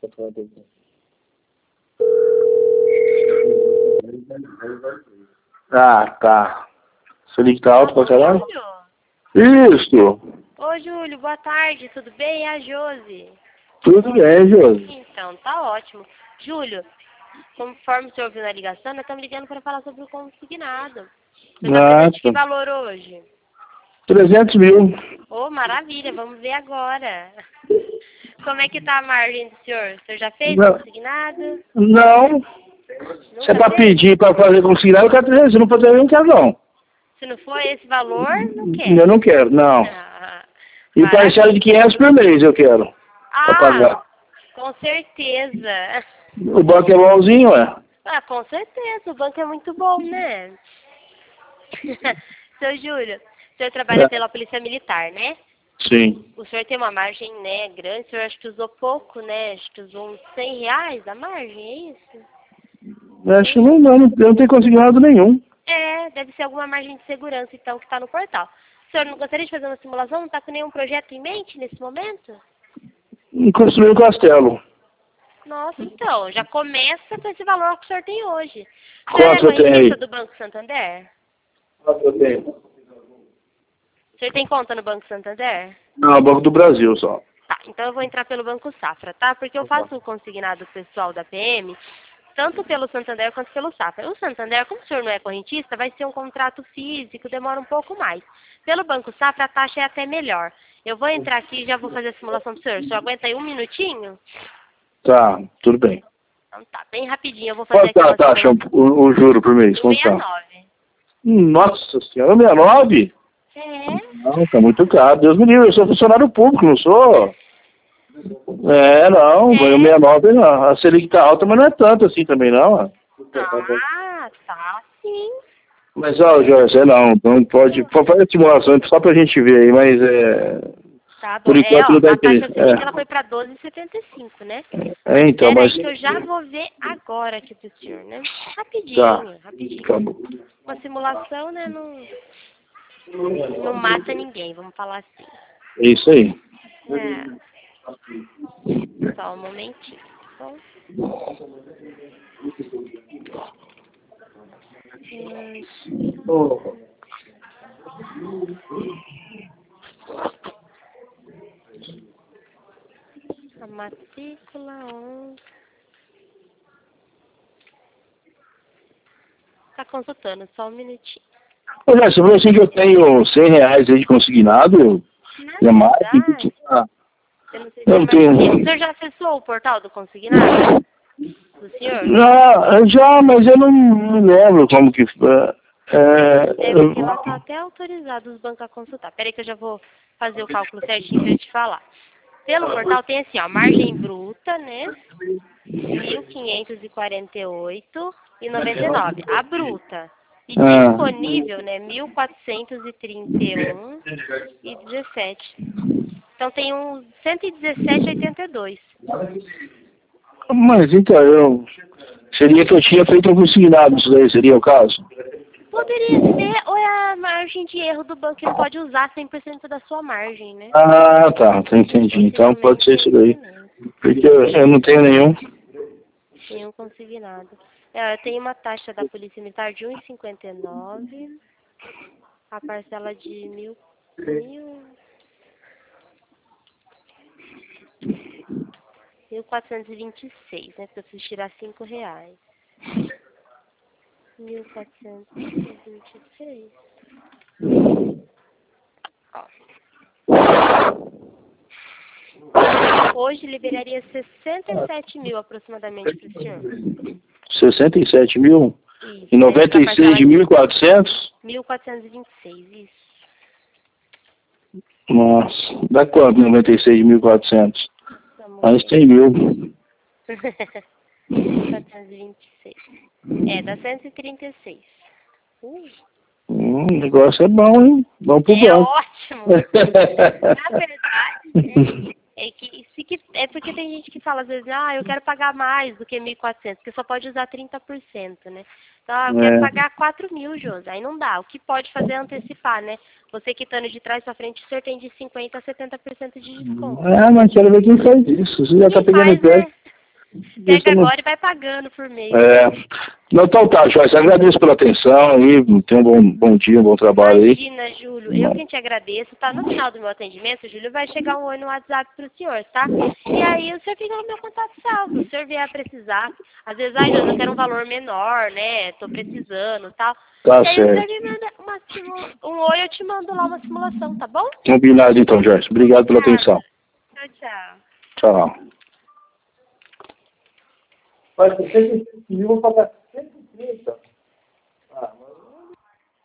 Ah, tá. Você liga que tá alto pra caralho? Júlio? Isso. Ô, Júlio, boa tarde, tudo bem? É a Josi. Tudo bem, Josi. Então, tá ótimo. Júlio, conforme o senhor ouviu na ligação, nós estamos ligando para falar sobre o consignado. Você tá precisando de que valor hoje? 300 mil. Ô, maravilha, vamos ver agora. Como é que tá a margem do senhor? O senhor já fez o consignado? Não. Se é pra pedir pra fazer consignado, eu quero 300. Se não for 300, eu não quero, não. Se não for esse valor, não quer. Eu não quero, não. E parcela de 500 por mês eu quero. Pra pagar. Com certeza. O banco é bonzinho, é? Ah, com certeza. O banco é muito bom, né? Seu Júlio, o senhor trabalha pela Polícia Militar, né? Sim. O senhor tem uma margem, né, grande. O senhor acho que usou pouco, né? Acho que usou uns R$100 a margem, é isso? Acho que não tenho consignado nenhum. É, deve ser alguma margem de segurança, então, que está no portal. O senhor não gostaria de fazer uma simulação? Não está com nenhum projeto em mente nesse momento? Construir um castelo. Nossa, então, já começa com esse valor que o senhor tem hoje. O senhor Quanto é eu tenho aí? correntista do Banco Santander? Quanto eu tenho? O senhor tem conta no Banco Santander? Não, Banco do Brasil só. Tá, então eu vou entrar pelo Banco Safra, tá? Porque eu faço o consignado pessoal da PM, tanto pelo Santander quanto pelo Safra. O Santander, como o senhor não é correntista, vai ser um contrato físico, demora um pouco mais. Pelo Banco Safra, a taxa é até melhor. Eu vou entrar aqui e já vou fazer a simulação pro senhor. O senhor aguenta aí um minutinho? Tá, tudo bem. Então tá, bem rapidinho. Eu vou fazer Quanto tá a taxa, o juro por mês? Quanto tá? 69. Nossa senhora, 69? É? Não, tá muito caro. Deus me livre, eu sou funcionário público, não sou? Não, 69 não. A Selic tá alta, mas não é tanto assim também, não. Ah, tá sim. Mas, ó, Jorge, não pode fazer a simulação só pra gente ver aí, mas Tá bom. por enquanto não dá A taxa interesse. Selic ela foi para 12,75, né? Então, Espera mas... aí que eu já vou ver agora aqui pro senhor, né? Rapidinho, Tá. rapidinho. Acabou. Uma simulação, né, não mata ninguém, vamos falar assim. É isso aí. Só um momentinho, tá bom? A matrícula 11. Tá consultando, só um minutinho. Olha, você falou assim que eu tenho R$100 aí de consignado. Na mais verdade, eu não sei se eu não tenho. o senhor já acessou o portal do consignado? Do senhor? Já, mas eu não me lembro como que foi. Porque lá tá até autorizado os bancos a consultar. Peraí que eu já vou fazer o cálculo certinho pra eu te falar. Pelo portal tem assim, ó, margem bruta, né? 1.548,99. A bruta. E disponível, né? 1.431,17. Então tem uns 117,82. Mas então, seria que eu tinha feito um consignado, isso daí seria o caso? Poderia ser, ou é a margem de erro do banco que não pode usar 100% da sua margem, né? Ah, tá, entendi. Então pode ser isso daí. Porque eu não tenho nenhum. Nenhum consignado. Eu tenho uma taxa da Polícia Militar de 1,59. A parcela de 1.426, né? Porque eu preciso tirar R$5. 1.426. Hoje liberaria 67 mil aproximadamente para o senhor. 67 mil? Isso. E 96 de 1.400? 1.426, isso. Nossa, dá quanto 96 de 1.400? Mais 100 mil. 1.426. Dá 136. O negócio é bom, hein? Bom pro banco. É ótimo. Na verdade, é porque tem gente que fala às vezes, eu quero pagar mais do que 1.400, porque só pode usar 30%, né? Então, eu quero pagar 4 mil, Josi. Aí não dá. O que pode fazer é antecipar, né? Você quitando de trás pra frente, o senhor tem de 50% a 70% de desconto. Mas quero ver quem faz isso. Você já tá pegando crédito. Pega agora e vai pagando por mês. Não, então tá, Joyce, agradeço pela atenção aí, tenha um bom dia, um bom trabalho aí. Imagina, Júlio, eu quem te agradeço, tá? No final do meu atendimento, Júlio, vai chegar um oi no WhatsApp pro senhor, tá? E aí o senhor fica no meu contato salvo, se o senhor vier a precisar. Às vezes, eu quero um valor menor, né? Tô precisando e tal. Tá e aí certo. o senhor me manda um oi, eu te mando lá uma simulação, tá bom? Combinado então, Joyce. Obrigado pela atenção. Tchau, tchau. Tchau. Mas você decidiu pagar 130.